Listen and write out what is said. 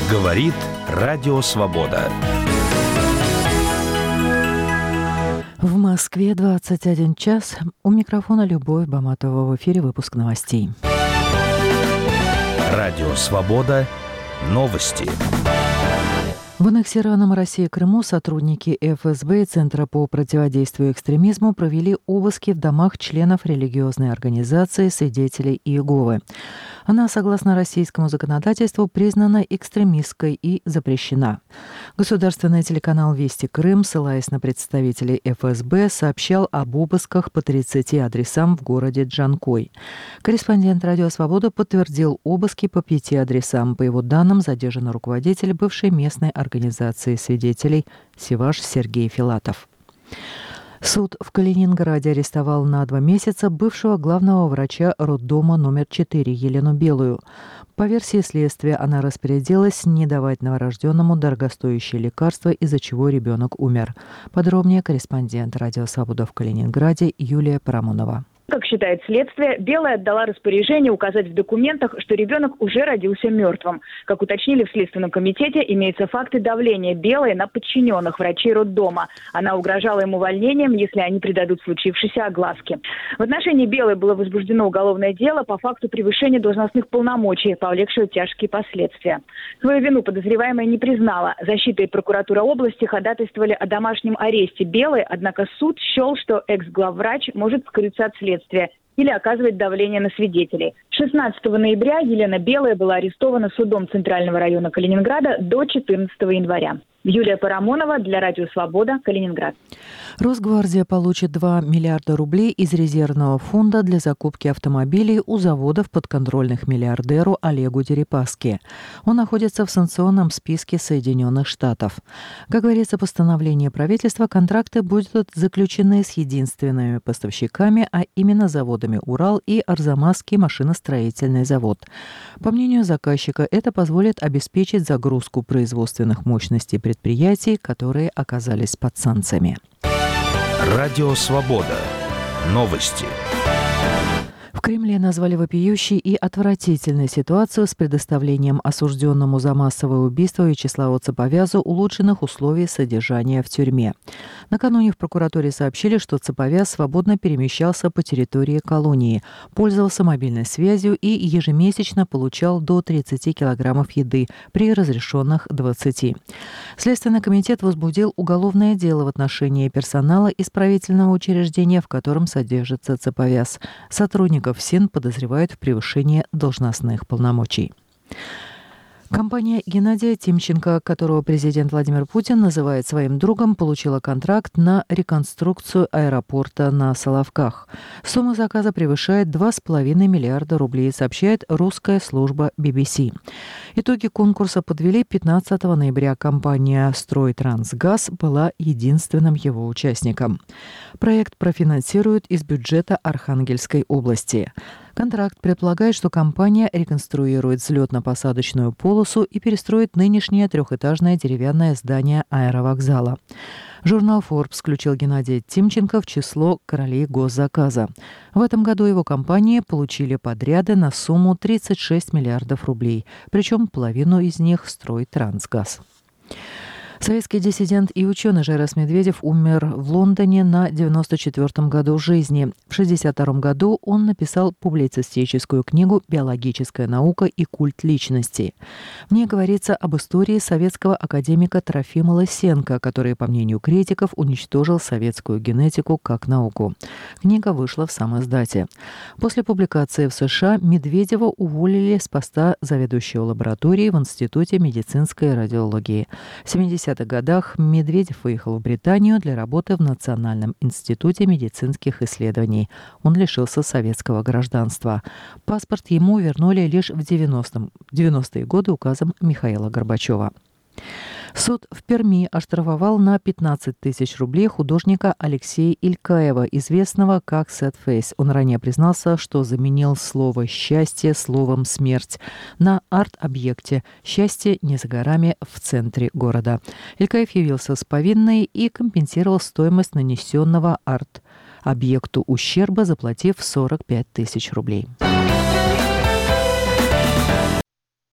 Говорит Радио Свобода. В Москве 21 час. У микрофона Любовь Баматова. В эфире выпуск новостей. Радио Свобода. Новости. В аннексированном России Крыму сотрудники ФСБ и Центра по противодействию экстремизму провели обыски в домах членов религиозной организации «Свидетелей Иеговы». Она, согласно российскому законодательству, признана экстремистской и запрещена. Государственный телеканал «Вести Крым», ссылаясь на представителей ФСБ, сообщал об обысках по 30 адресам в городе Джанкой. Корреспондент «Радио Свобода» подтвердил обыски по 5 адресам. По его данным, задержан руководитель бывшей местной организации свидетелей Севаш Сергей Филатов. Суд в Калининграде арестовал на 2 месяца бывшего главного врача роддома номер 4 Елену Белую. По версии следствия, она распорядилась не давать новорожденному дорогостоящие лекарства, из-за чего ребенок умер. Подробнее корреспондент «Радио Свобода» в Калининграде Юлия Парамонова. Как считает следствие, Белая отдала распоряжение указать в документах, что ребенок уже родился мертвым. Как уточнили в Следственном комитете, имеются факты давления Белой на подчиненных врачей роддома. Она угрожала им увольнением, если они придадут случившейся огласке. В отношении Белой было возбуждено уголовное дело по факту превышения должностных полномочий, повлекшего тяжкие последствия. Свою вину подозреваемая не признала. Защита и прокуратура области ходатайствовали о домашнем аресте Белой, однако суд счел, что экс-главврач может скрыться от следствия или оказывать давление на свидетелей. 16 ноября Елена Белая была арестована судом Центрального района Калининграда до 14 января. Юлия Парамонова для Радио Свобода, Калининград. Росгвардия получит 2 миллиарда рублей из резервного фонда для закупки автомобилей у заводов, подконтрольных миллиардеру Олегу Дерипаске. Он находится в санкционном списке Соединенных Штатов. Как говорится в постановлении правительства, контракты будут заключены с единственными поставщиками, а именно заводами «Урал» и Арзамасский машиностроительный завод. По мнению заказчика, это позволит обеспечить загрузку производственных мощностей предприятий, которые оказались под санкциями. Радио Свобода. Новости. В Кремле назвали вопиющей и отвратительной ситуацию с предоставлением осужденному за массовое убийство Вячеславу Цаповязу улучшенных условий содержания в тюрьме. Накануне в прокуратуре сообщили, что Цаповяз свободно перемещался по территории колонии, пользовался мобильной связью и ежемесячно получал до 30 килограммов еды при разрешенных 20. Следственный комитет возбудил уголовное дело в отношении персонала исправительного учреждения, в котором содержится Цаповяз. Сотрудников СИН подозревают в превышении должностных полномочий. Компания Геннадия Тимченко, которого президент Владимир Путин называет своим другом, получила контракт на реконструкцию аэропорта на Соловках. Сумма заказа превышает 2,5 миллиарда рублей, сообщает русская служба BBC. Итоги конкурса подвели 15 ноября. Компания «Стройтрансгаз» была единственным его участником. Проект профинансируют из бюджета Архангельской области. Контракт предполагает, что компания реконструирует взлетно-посадочную полосу и перестроит нынешнее трехэтажное деревянное здание аэровокзала. Журнал Forbes включил Геннадия Тимченко в число королей госзаказа. В этом году его компании получили подряды на сумму 36 миллиардов рублей, причем половину из них строит Трансгаз. Советский диссидент и ученый Жайрас Медведев умер в Лондоне на 94-м году жизни. В 62-м году он написал публицистическую книгу «Биологическая наука и культ личности». В ней говорится об истории советского академика Трофима Лысенко, который, по мнению критиков, уничтожил советскую генетику как науку. Книга вышла в самоиздате. После публикации в США Медведева уволили с поста заведующего лабораторией в Институте медицинской радиологии. В 70-х годах Медведев выехал в Британию для работы в Национальном институте медицинских исследований. Он лишился советского гражданства. Паспорт ему вернули лишь в 90-е годы указом Михаила Горбачева. Суд в Перми оштрафовал на 15 тысяч рублей художника Алексея Илькаева, известного как Сэдфейс. Он ранее признался, что заменил слово «счастье» словом «смерть» на арт-объекте «Счастье не за горами» в центре города. Илькаев явился с повинной и компенсировал стоимость нанесенного арт-объекту ущерба, заплатив 45 тысяч рублей.